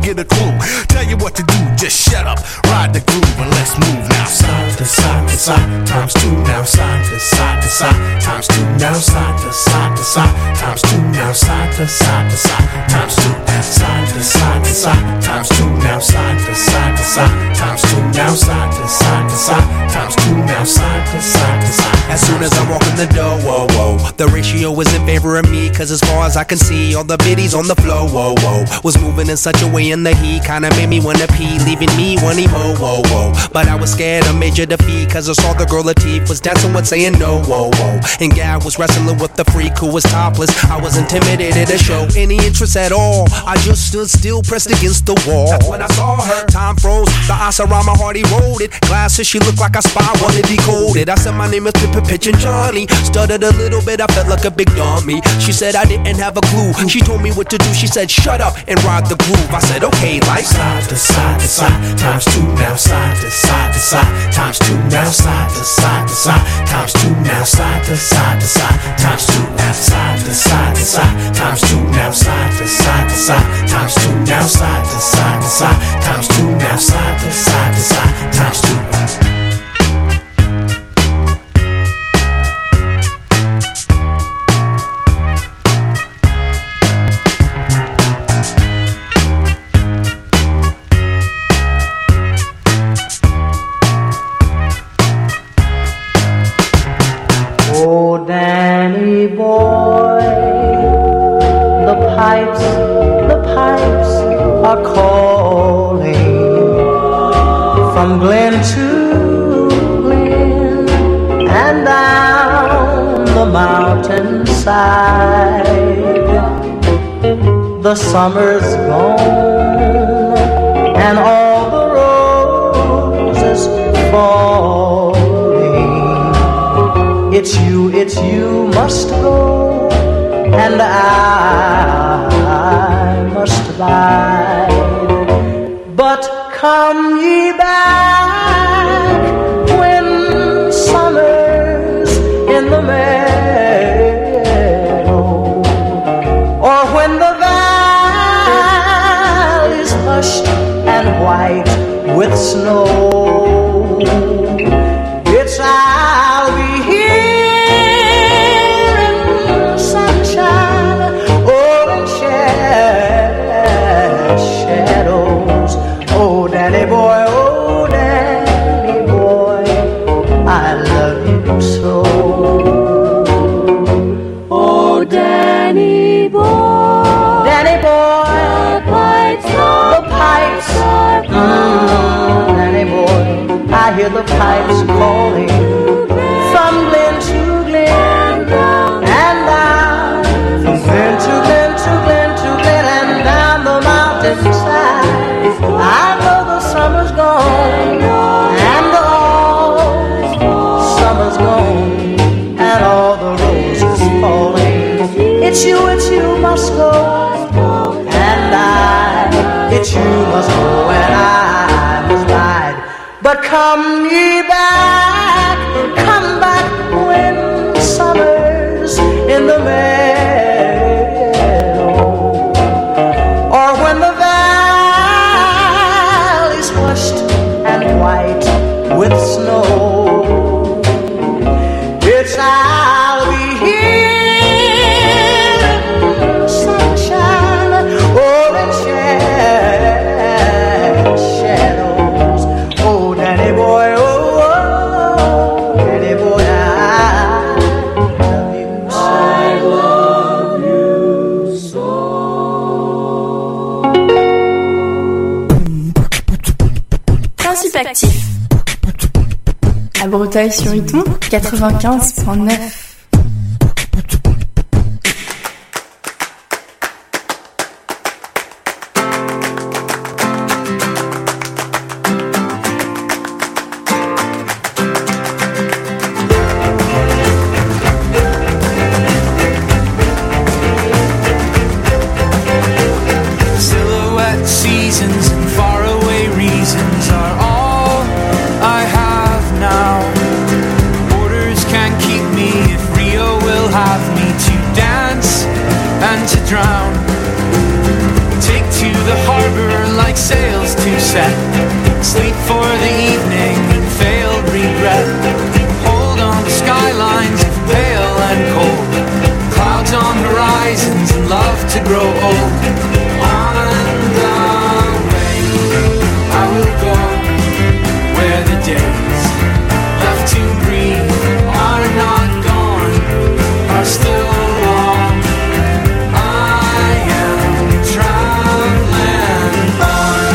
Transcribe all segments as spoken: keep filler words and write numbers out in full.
get a clue. Tell you what to do, just shut up, ride the groove and let's move now. Side to side to side, times two now. Side to side to side, times two now. Side to side to side, times two now. Side to side to side, times two. Side to side to side, times two now. Side to side to side, times two now. Side to side to side, times two now. Side to side to side. As soon as I walk in the door, whoa, whoa, the ratio is in favor of me, cause as far as I can see, all the biddies on the floor, whoa, whoa, was moving in such a way in the heat, kinda made me wanna pee, leaving me wanting more, whoa, whoa, but I was scared of major defeat, cause I saw the girl Latif was dancing with saying no, whoa, whoa, and Gab was wrestling with the freak who was topless. I was intimidated to show any interest at all, I just stood still, pressed against the wall. That's when I saw her, time froze, the ice around my heart eroded, glasses, she looked like a spy, wanted decoded. I said my name is Pippa Pitch and Johnny, stuttered a little bit, I felt like a big dummy. She said I didn't have a clue, she told me what to do, she said shut up and ride the groove. I said okay, like side to side to side, times two now. Side to side to side, times two now. Side to side to side, times two now. Side to side to side, times two now. Side to side to side, times two now. Side to side to side, times two now. Side to side to side, times two now. Side to side to side, times two. Danny boy, the pipes, the pipes are calling from glen to glen and down the mountainside. The summer's gone and all the roses fall. It's you, it's you must go, and I must abide. But come ye back when summer's in the meadow, or when the valley's hushed and white with snow. It's I'll be here. Danny boy, oh Danny boy, I love you so. Oh Danny boy, Danny boy, the pipes, the pipes are calling. Mm, Danny boy, I hear the pipes calling from glen to glen and down, from glen to glen to glen to glen and down the mountainside. I know the summer's gone and all summer's gone and all the roses falling. It's you, it's you must go, and I, it's you must go, and I must ride. But come ye back, come back when summer's in the meadow, or when the valley's hushed and white with snow. It's I'll be here in sunshine or in shadows. Oh, Danny boy, oh, oh, Danny boy, I love you so. I love you so. Principe actif. À Breteuil-sur-Iton, quatre-vingt-quinze point neuf. Silhouette seasons and faraway reasons are all I have now. Borders can't keep me if Rio will have me to dance and to drown. Take to the harbor like sails to set, sleep for the evening and failed regret. Hold on to skylines pale and cold, clouds on horizons and love to grow old. On and away I will go, where the days left to breathe are not gone, are still long. I am traveling on.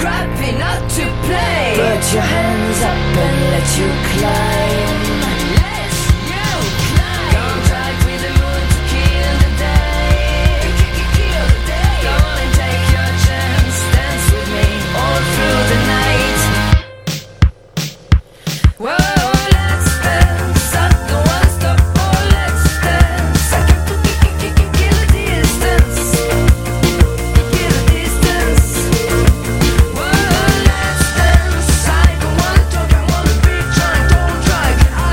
happy not to play. Put your hands up and let you climb. Let you climb. Contact with the moon to kill the day. Kill the day. Go and take your chance. Dance with me all through the night. Whoa, let's dance. I don't wanna stop. Oh, let's dance. I can kill the distance. Kill the distance. Whoa, let's dance. I don't wanna talk. I wanna be trying. Don't try. Get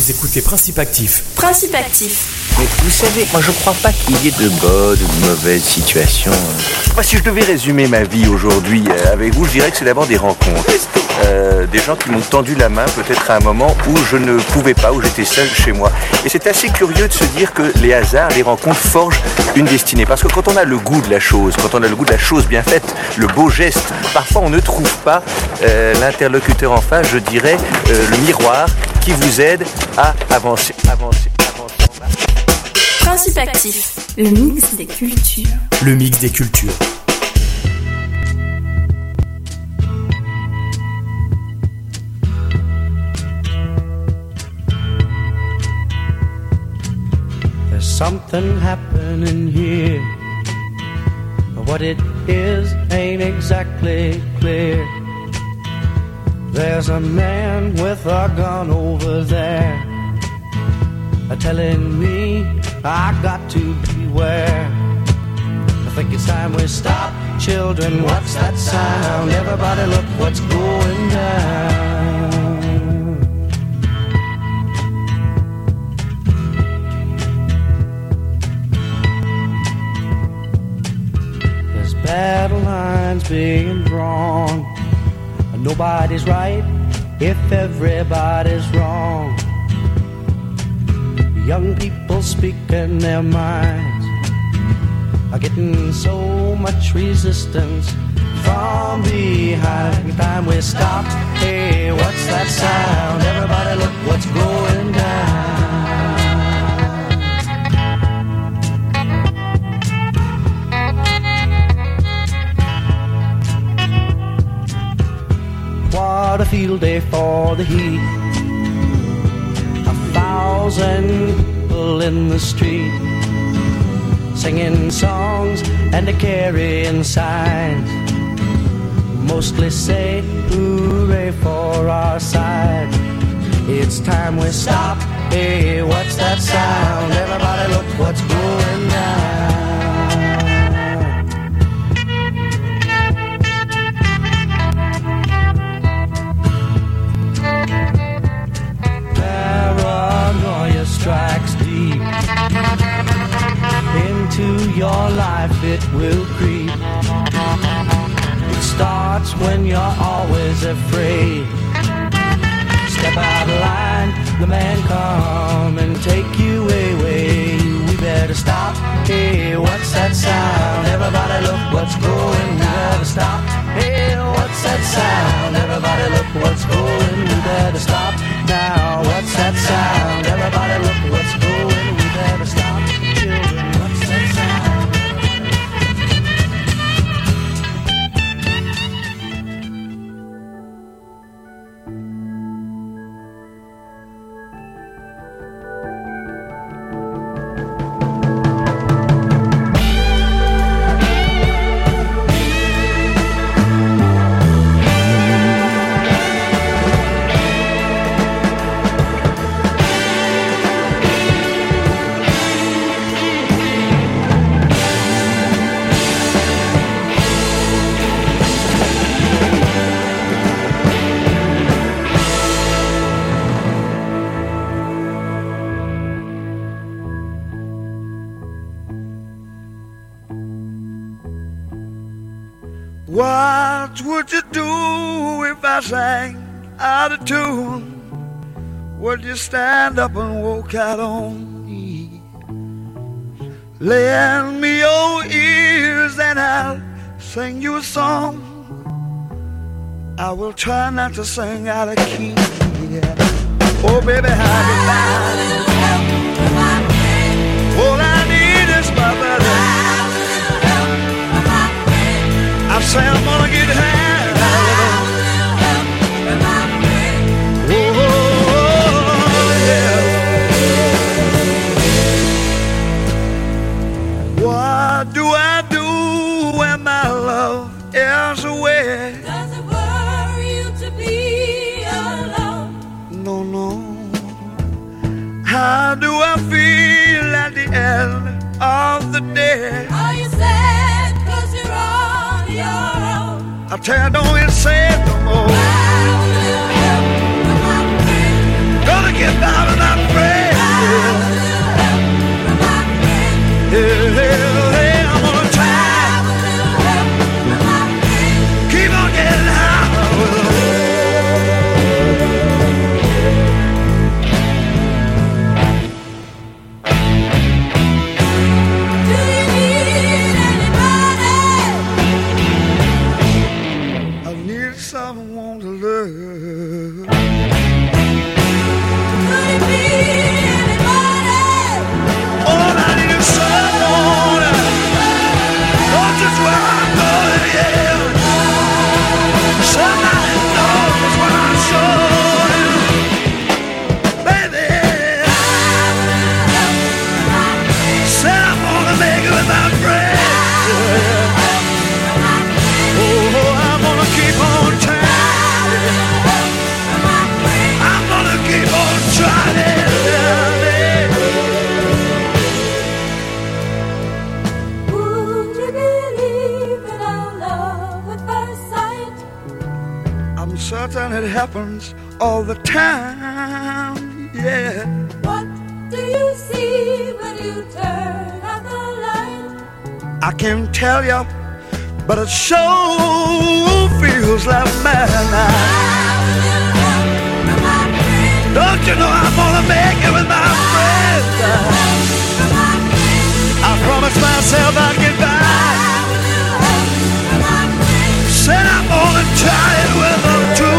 Vous écoutez Principe Actif. Principe Actif. Mais vous savez, moi je crois pas qu'il y ait de bonnes ou de mauvaises situations. Moi, si je devais résumer ma vie aujourd'hui euh, avec vous, je dirais que c'est d'abord des rencontres. Euh, des gens qui m'ont tendu la main peut-être à un moment où je ne pouvais pas, où j'étais seul chez moi. Et c'est assez curieux de se dire que les hasards, les rencontres forgent une destinée. Parce que quand on a le goût de la chose, quand on a le goût de la chose bien faite, le beau geste, parfois on ne trouve pas euh, l'interlocuteur en face, je dirais, euh, le miroir qui vous aide à avancer, avancer, avancer. Principe Actif, le mix des cultures. Le mix des cultures. There's something happening here. What it is ain't exactly clear. There's a man with a gun over there, telling me I got to beware. I think it's time we stop. Children, what's that sound? Everybody look what's going down. There's battle lines being drawn. Nobody's right if everybody's wrong. Young people speaking their minds are getting so much resistance from behind. Time we stop. Hey, what's that sound? Everybody look what's going down. What a field day for the heat. A thousand people in the street, singing songs and a carrying signs. Mostly say hooray for our side. It's time we stop. Hey, what's that sound? Everybody look what's going down. Paranoia strikes deep into your life, it will creep. It starts when you're always afraid. Step out of line, the man come and take you away. We better stop. Hey, what's that sound? Everybody look what's going. We better stop. Hey, what's that sound? Everybody look what's going. We better stop now. What's that sound? Everybody look what's going. We better stop. Children, what's that sound? What would you do if I sang out of tune? Would you stand up and walk out on me? Lend me your ears and I'll sing you a song. I will try not to sing out of key. Yeah. Oh baby, how you like? All I need is my brother. I say I'm gonna get high. Oh, yeah. What do I do when my love is away? Does it worry you to be alone? No, no. How do I feel at the end of the day? Are you sad cause you're on your own? I tell you, don't get sad no more. Gonna get down and out. All I need is someone. Knows just where I'm going, yeah. Somebody knows what I'm showing. Baby, said I'm gonna make it with my friends. Oh, I'm gonna keep on trying. I'm gonna keep on trying. Would you believe in our love at first sight? I'm certain it happens all the time, yeah. What do you see when you turn out the light? I can't tell you, but it sure feels like madness. Don't you know I'm gonna make it with my friends? I promised myself I'd get back. Said I'm gonna try it with them too.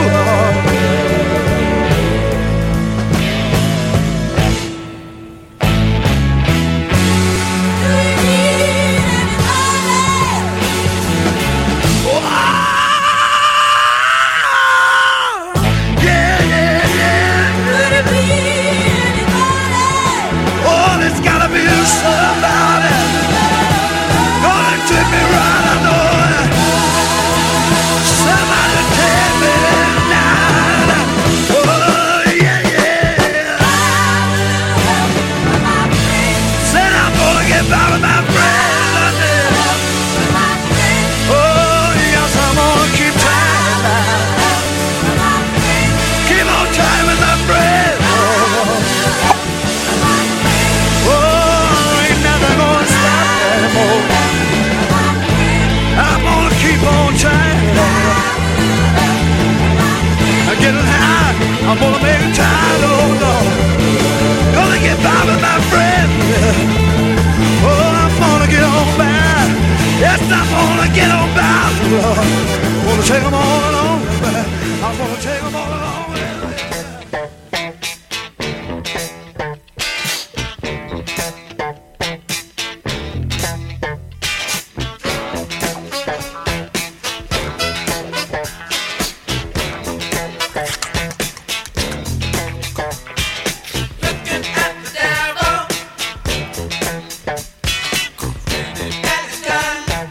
Somebody gonna treat me right, I know it. Somebody take me tonight. Oh yeah, yeah. Said I'm gonna get by with my friends. Oh yes, I'm gonna keep trying. Keep on trying with my friends. I'm gonna keep on trying. I'm getting high, I'm gonna make it tired, oh no. Gonna get by with my friend. Oh, I'm gonna get on by. Yes, I'm gonna get on by. Gonna take them all along. I'm gonna take them all along.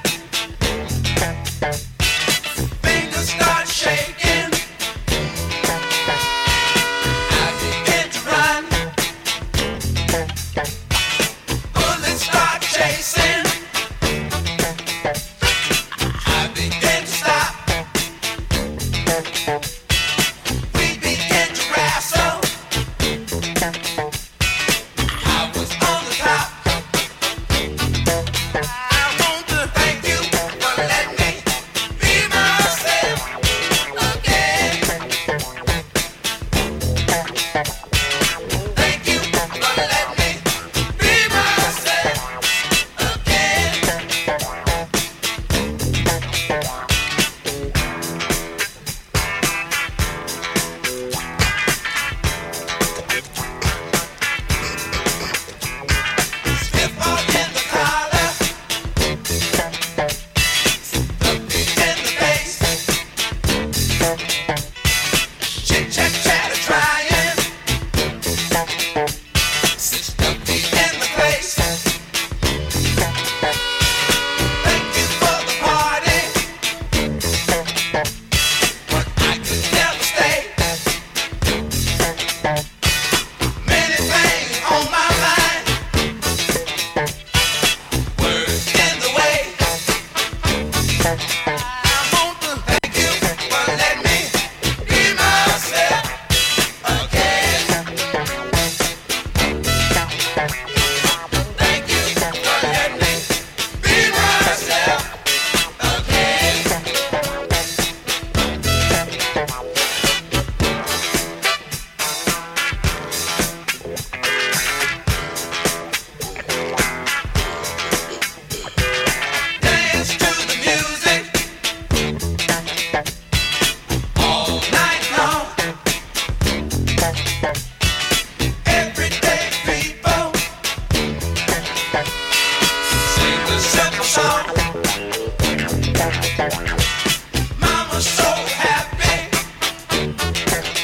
Fingers start shaking.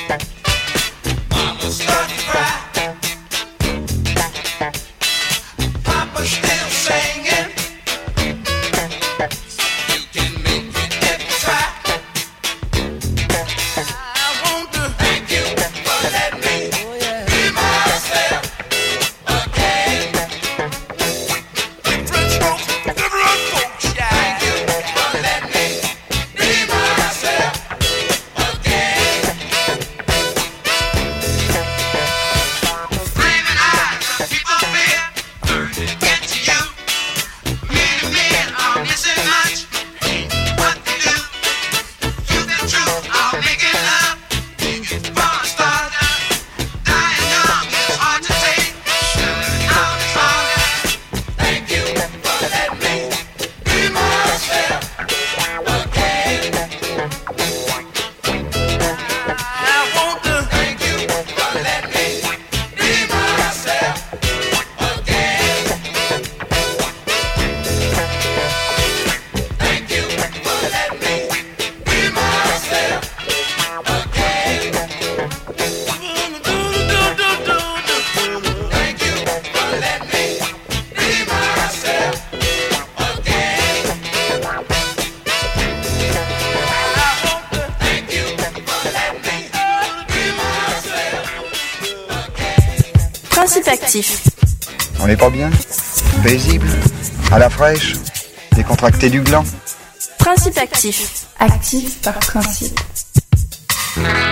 Principe actif. On n'est pas bien? Paisible? À la fraîche? Décontracté du gland? Principe actif. Actif par principe.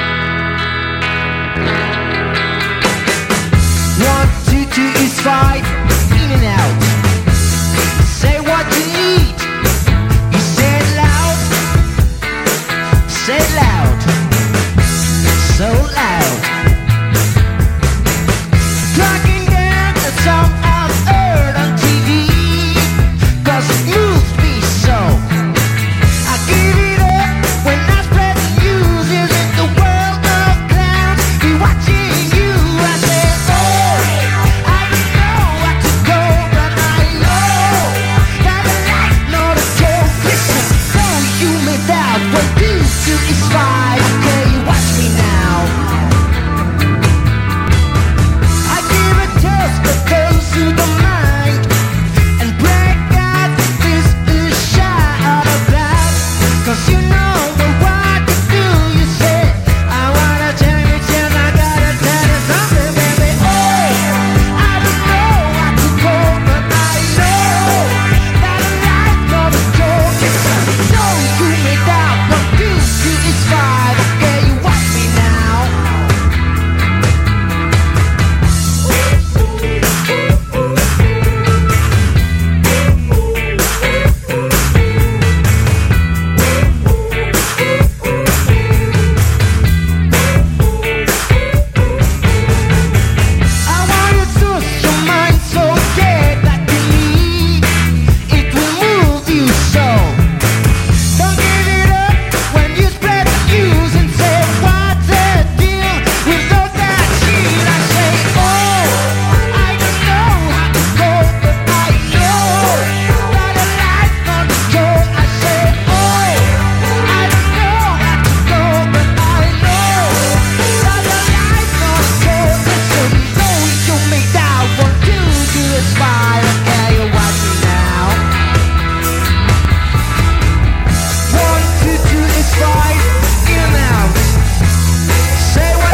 One, two, two is five.